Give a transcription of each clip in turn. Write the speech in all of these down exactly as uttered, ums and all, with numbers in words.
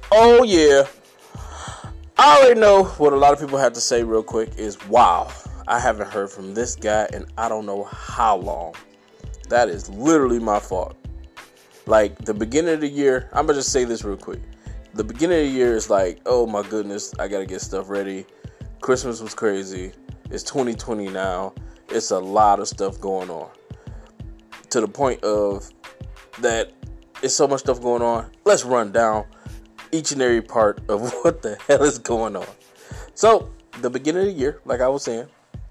Oh yeah. I already know what a lot of people have to say real quick is, wow, I haven't heard from this guy in I don't know how long. That is literally my fault. Like, the beginning of the year, I'm going to just say this real quick. The beginning of the year is like, oh my goodness, I got to get stuff ready. Christmas was crazy. It's twenty twenty now. It's a lot of stuff going on. To the point of that it's so much stuff going on. Let's run down each and every part of what the hell is going on. So, the beginning of the year, like I was saying,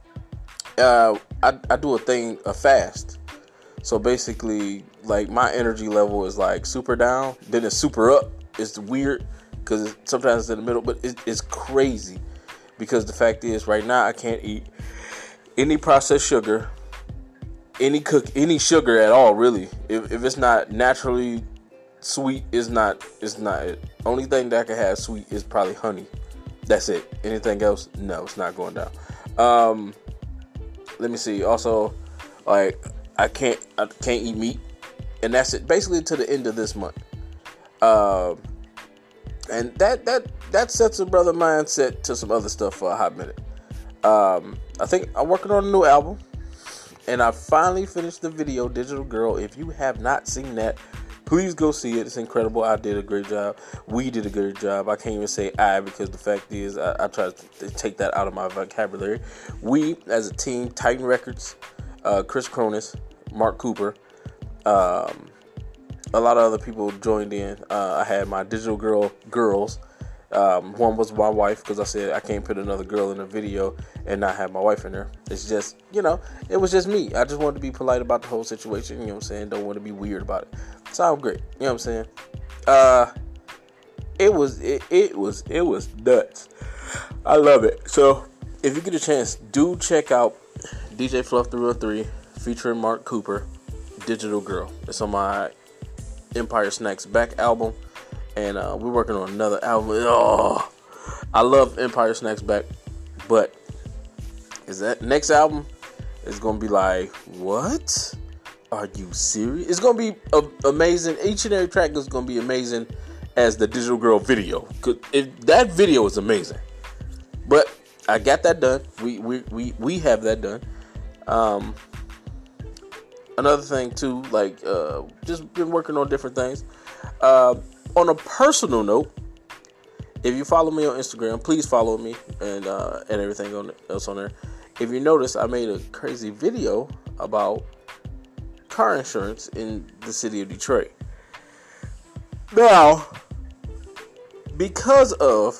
uh, I, I do a thing, a fast. So basically, like, my energy level is like super down, then it's super up. It's weird because sometimes it's in the middle, but it, it's crazy because the fact is, right now I can't eat any processed sugar, any cook, any sugar at all. Really, if if it's not naturally sweet, it's not. It's not it. Only thing that I can have sweet is probably honey. That's it. Anything else, no, it's not going down. Um, let me see. Also, like, I can't I can't eat meat, and that's it. Basically, to the end of this month. Um, and that that that sets a brother mindset to some other stuff for a hot minute. Um, I think I'm working on a new album, and I finally finished the video, Digital Girl. If you have not seen that, please go see it. It's incredible. I did a great job. We did a great job. I can't even say I because the fact is I, I try to take that out of my vocabulary. We, as a team, Titan Records, uh, Chris Cronus, Mark Cooper, um, a lot of other people joined in. Uh, I had my Digital Girl girls. Um, one was my wife because I said I can't put another girl in a video and not have my wife in there. It's just, you know, it was just me. I just wanted to be polite about the whole situation. You know what I'm saying? Don't want to be weird about it. Sound great. You know what I'm saying? Uh, it was, it, it was, it was nuts. I love it. So if you get a chance, do check out D J Fluff three oh three featuring Mark Cooper, Digital Girl. It's on my Empire Snacks Back album, and uh, we're working on another album. Oh, I love Empire Snacks Back, but is that next album is gonna be like, what? Are you serious? It's gonna be uh, amazing. Each and every track is gonna be amazing as the Digital Girl video. Cause if that video is amazing, but I got that done. We we we we have that done. Um. Another thing too, like, uh, just been working on different things. Uh, on a personal note, if you follow me on Instagram, please follow me and uh, and everything on, else on there. If you notice, I made a crazy video about car insurance in the city of Detroit. Now, because of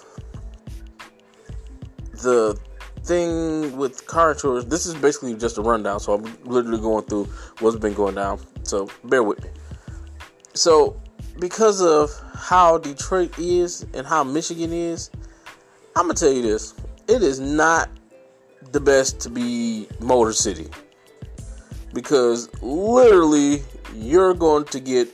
the thing with car insurance, this is basically just a rundown, so I'm literally going through what's been going down, so bear with me. So because of how Detroit is and how Michigan is, I'm gonna tell you this: it is not the best to be Motor City, because literally you're going to get,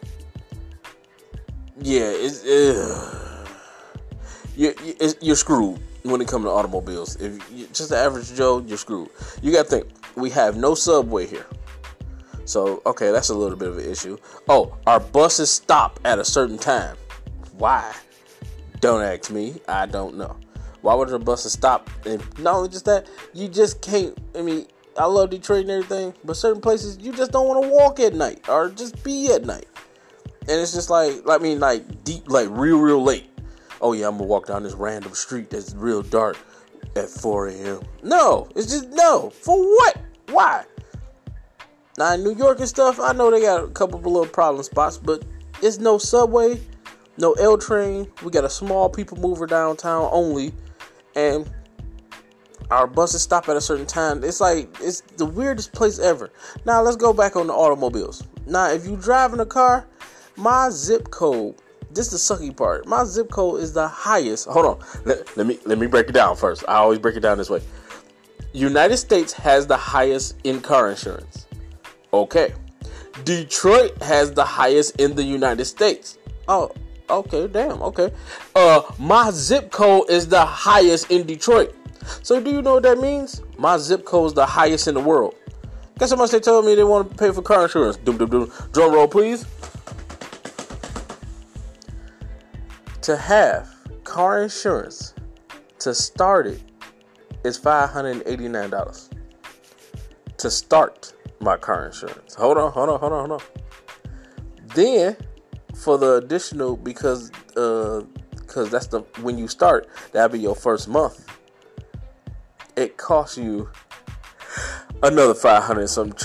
yeah, it's, uh, you're, you're screwed when it comes to automobiles. If you're just the average Joe, you're screwed. You got to think, we have no subway here. So, okay, that's a little bit of an issue. Oh, our buses stop at a certain time. Why? Don't ask me. I don't know. Why would our buses stop? And not only just that, you just can't, I mean, I love Detroit and everything, but certain places you just don't want to walk at night or just be at night. And it's just like, I mean, like deep, like real, real late. Oh yeah, I'm gonna walk down this random street that's real dark at four a.m. No, it's just no. For what? Why? Now in New York and stuff, I know they got a couple of little problem spots, but it's no subway, no L train. We got a small people mover downtown only, and our buses stop at a certain time. It's like, it's the weirdest place ever. Now let's go back on the automobiles. Now if you drive in a car, my zip code, this is the sucky part. My zip code is the highest. Hold on. Let, let me let me break it down first. I always break it down this way. United States has the highest in car insurance. Okay. Detroit has the highest in the United States. Oh, okay, damn, okay. Uh, my zip code is the highest in Detroit. So do you know what that means? My zip code is the highest in the world. Guess how much they told me they want to pay for car insurance? Doom, doom, doom. Drum roll, please. To have car insurance, to start it, is five hundred eighty-nine dollars. To start my car insurance. Hold on, hold on, hold on, hold on. Then, for the additional, because uh, because that's the when you start, that'll be your first month. It costs you another five hundred something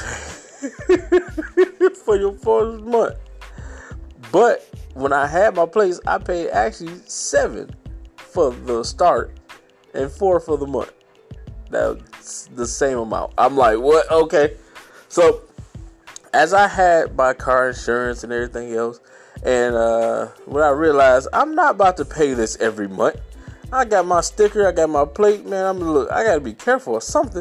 for your first month. But when I had my place, I paid actually seven for the start and four for the month. That's the same amount. I'm like, what? Okay. So as I had my car insurance and everything else, and uh, when I realized I'm not about to pay this every month, I got my sticker, I got my plate, man. I'm look, I gotta be careful or something.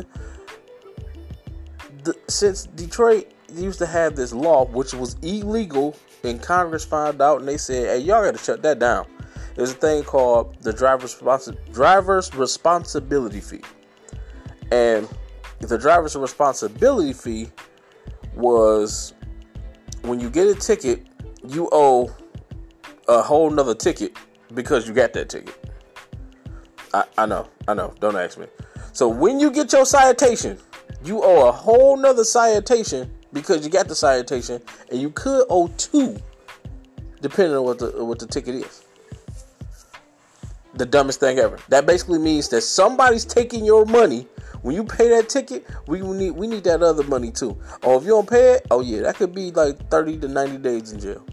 The, since Detroit used to have this law, which was illegal, and Congress found out, and they said, "Hey, y'all gotta shut that down." There's a thing called the driver's responsi- driver's responsibility fee, and the driver's responsibility fee was when you get a ticket, you owe a whole nother ticket because you got that ticket. I, I know, I know. Don't ask me. So when you get your citation, you owe a whole nother citation because you got the citation, and you could owe two, depending on what the what the ticket is. The dumbest thing ever. That basically means that somebody's taking your money. When you pay that ticket, we need we need that other money too. Oh, if you don't pay it, oh yeah, that could be like thirty to ninety days in jail.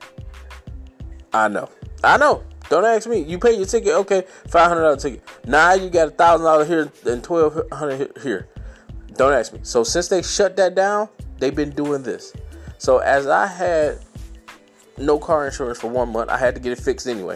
I know, I know. Don't ask me. You pay your ticket, okay, five hundred dollar ticket. Now you got a thousand dollar here and twelve hundred here. Don't ask me. So since they shut that down, they've been doing this. So as I had no car insurance for one month, I had to get it fixed anyway.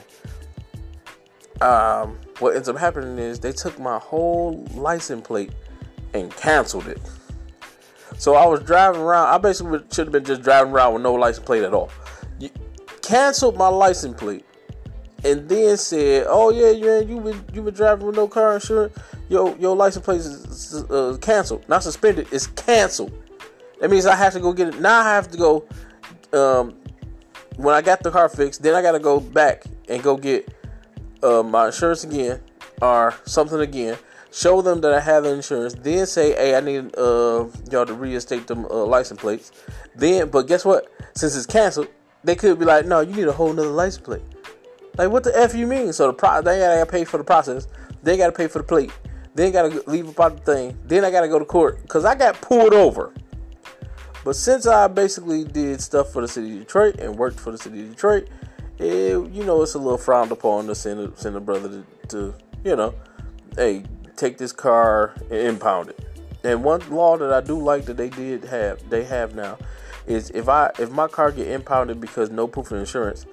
Um, what ends up happening is they took my whole license plate and canceled it. So I was driving around. I basically should have been just driving around with no license plate at all. You canceled my license plate and then said, "Oh yeah, yeah, you been you been driving with no car insurance. Your your license plate is uh, canceled, not suspended. It's canceled. That means I have to go get it. Now I have to go. Um, when I got the car fixed, then I got to go back and go get uh, my insurance again or something again. Show them that I have the insurance. Then say, hey, I need uh, y'all to reinstate them uh, license plates. Then, but guess what? Since it's canceled, they could be like, no, you need a whole nother license plate. Like, what the F you mean? So the pro- they gotta pay for the process. They gotta pay for the plate. Then gotta leave about the thing. Then I gotta go to court because I got pulled over. But since I basically did stuff for the city of Detroit and worked for the city of Detroit, it, you know, it's a little frowned upon to send a, send a brother to, to, you know, hey, take this car and impound it. And one law that I do like that they did have, they have now, is if I if my car get impounded because no proof of insurance,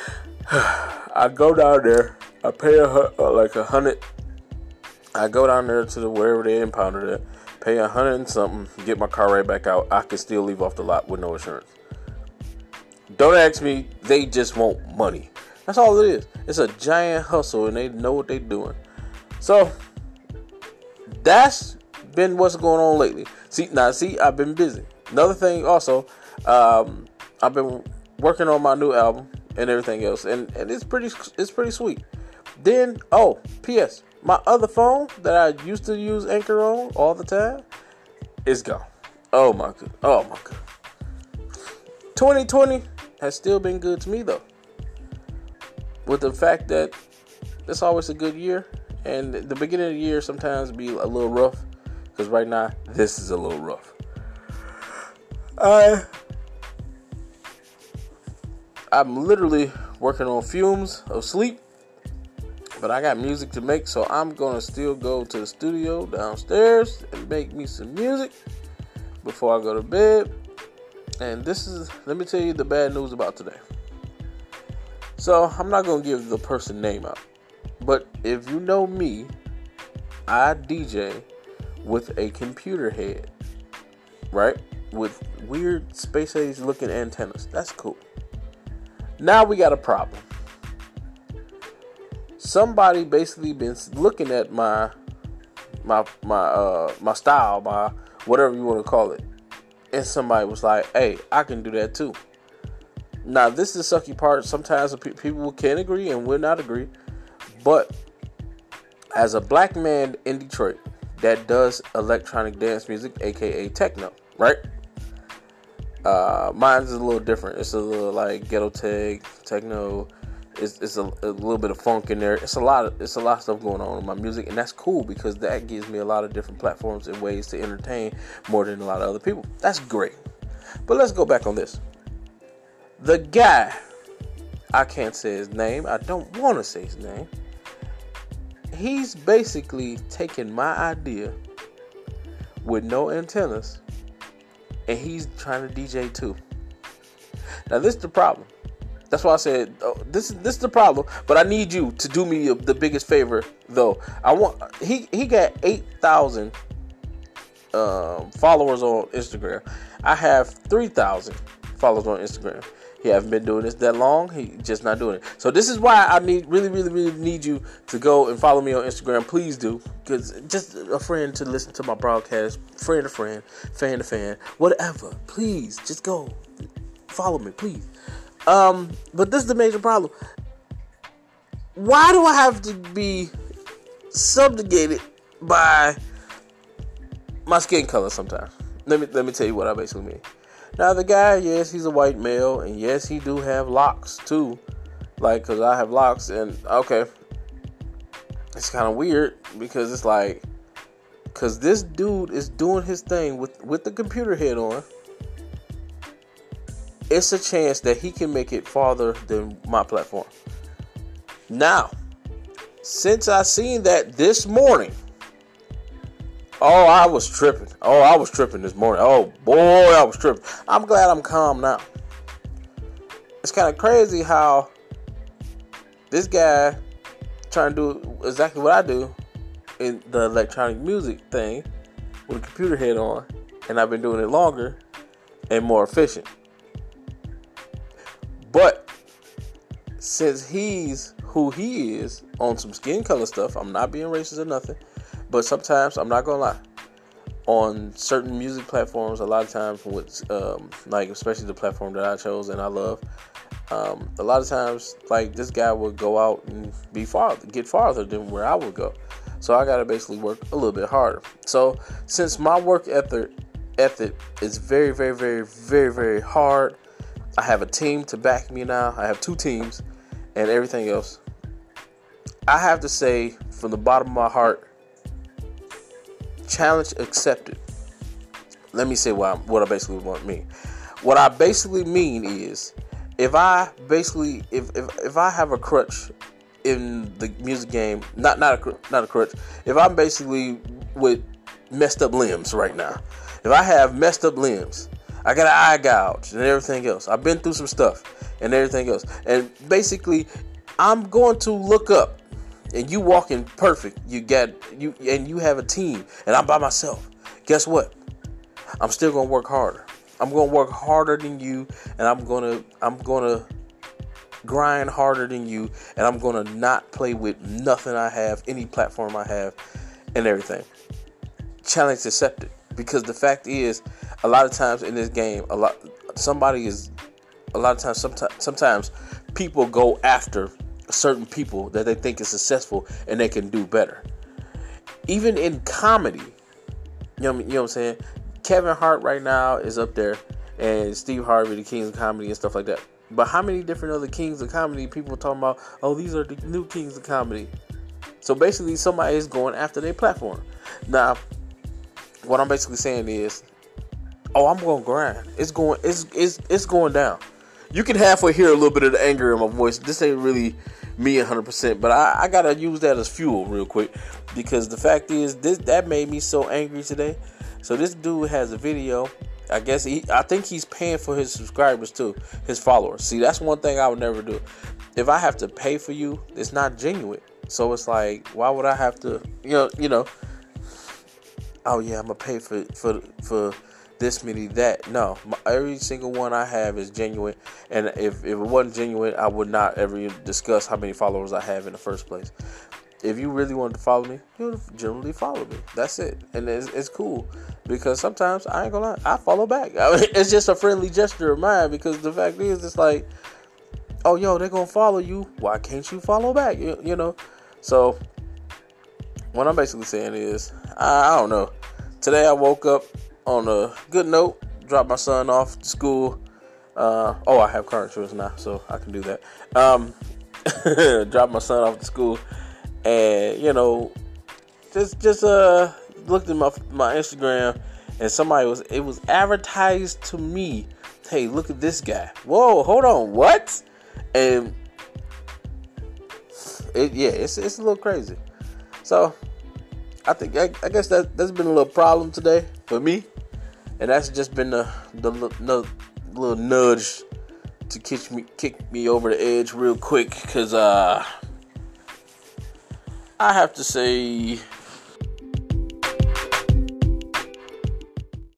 I go down there, I pay a, uh, like a hundred. I go down there to the wherever they impounded it, pay a hundred and something, get my car right back out. I can still leave off the lot with no insurance. Don't ask me. They just want money. That's all it is. It's a giant hustle, and they know what they're doing. So that's been what's going on lately. See now, see, I've been busy. Another thing, also, um, I've been working on my new album and everything else, and, and it's pretty it's pretty sweet. Then, oh, P S my other phone that I used to use Anchor on all the time is gone. Oh my god. Oh my god. twenty twenty has still been good to me though. With the fact that it's always a good year, and the beginning of the year sometimes be a little rough, because right now this is a little rough. I I'm literally working on fumes of sleep. But I got music to make, so I'm going to still go to the studio downstairs and make me some music before I go to bed. And this is, let me tell you the bad news about today. So, I'm not going to give the person name out. But if you know me, I D J with a computer head, right? With weird space age looking antennas. That's cool. Now we got a problem. Somebody basically been looking at my my my uh my style, my whatever you want to call it, and somebody was like, "Hey, I can do that too." Now, this is the sucky part. Sometimes people can agree and will not agree. But as a black man in Detroit that does electronic dance music, aka techno, right? Uh, mine's a little different. It's a little like ghetto tech, techno. It's, it's a, a little bit of funk in there. It's a lot of it's a lot of stuff going on in my music, and that's cool because that gives me a lot of different platforms and ways to entertain more than a lot of other people. That's great. But let's go back on this. The guy, I can't say his name. I don't want to say his name. He's basically taken my idea with no antennas, and he's trying to D J too. Now, this is the problem. That's why I said oh, this. This is the problem. But I need you to do me the biggest favor, though. I want he he got eight thousand um, followers on Instagram. I have three thousand followers on Instagram. He haven't been doing this that long. He just not doing it. So this is why I need really, really, really need you to go and follow me on Instagram. Please do, because just a friend to listen to my broadcast, friend to friend, fan to fan, whatever. Please just go follow me, please. Um, but this is the major problem. Why do I have to be subjugated by my skin color sometimes? Let me let me tell you what I basically mean. Now, the guy, yes, he's a white male, and yes, he do have locks, too. Like, because I have locks, and, okay, it's kind of weird, because it's like, because this dude is doing his thing with, with the computer head on. It's a chance that he can make it farther than my platform. Now, since I seen that this morning, oh, I was tripping. Oh, I was tripping this morning. Oh, boy, I was tripping. I'm glad I'm calm now. It's kind of crazy how this guy trying to do exactly what I do in the electronic music thing with a computer head on, and I've been doing it longer and more efficient. But since he's who he is on some skin color stuff, I'm not being racist or nothing. But sometimes, I'm not going to lie, on certain music platforms, a lot of times, with, um, like especially the platform that I chose and I love, um, a lot of times, like, this guy would go out and be farther, get farther than where I would go. So I got to basically work a little bit harder. So since my work ethic, ethic is very, very, very, very, very hard, I have a team to back me now. I have two teams and everything else. I have to say, from the bottom of my heart, challenge accepted. Let me say what, I, what I basically want to mean. What I basically mean is, if I basically, if, if if I have a crutch in the music game, not not a not a crutch. If I'm basically with messed up limbs right now, if I have messed up limbs, I got an eye gouge and everything else. I've been through some stuff and everything else, and basically, I'm going to look up. And you walking perfect, you got you, and you have a team, and I'm by myself. Guess what? I'm still gonna work harder. I'm gonna work harder than you, and I'm gonna I'm gonna grind harder than you, and I'm gonna not play with nothing I have, any platform I have, and everything. Challenge accepted, because the fact is, a lot of times in this game, a lot somebody is, a lot of times, sometimes, sometimes people go after certain people that they think is successful and they can do better. Even in comedy, you know, you know what I'm saying? Kevin Hart right now is up there, and Steve Harvey, the kings of comedy and stuff like that. But how many different other kings of comedy people are talking about? Oh, these are the new kings of comedy. So basically, somebody is going after their platform. Now, what I'm basically saying is, oh, I'm going to grind. It's going, it's it's it's going down. You can halfway hear a little bit of the anger in my voice. This ain't really me one hundred percent, but I, I gotta use that as fuel real quick, because the fact is, this that made me so angry today. So this dude has a video. I guess he, I think he's paying for his subscribers too, his followers. See, that's one thing I would never do. If I have to pay for you, it's not genuine. So it's like, why would I have to, you know, you know? Oh yeah, I'm gonna pay for for for. this many, that. No, my, every single one I have is genuine, and if, if it wasn't genuine, I would not ever discuss how many followers I have in the first place. if you really wanted to follow me, you would generally follow me. That's it. And it's, it's cool. Because sometimes, I ain't gonna lie, I follow back. I mean, it's just a friendly gesture of mine. Because the fact is, it's like, oh, yo, they're gonna follow you. Why can't you follow back? You, you know? So, what I'm basically saying is, I, I don't know. Today I woke up on a good note. Dropped my son off to school. Uh, oh, I have car insurance now, so I can do that. Um, dropped my son off to school. And, you know, just just uh looked at my my Instagram, and somebody was it was advertised to me. Hey, look at this guy. Whoa, hold on, what? And it, yeah, it's it's a little crazy. So I think I, I guess that that's been a little problem today for me, and that's just been the the, the little nudge to kick me kick me over the edge real quick, because uh. I have to say,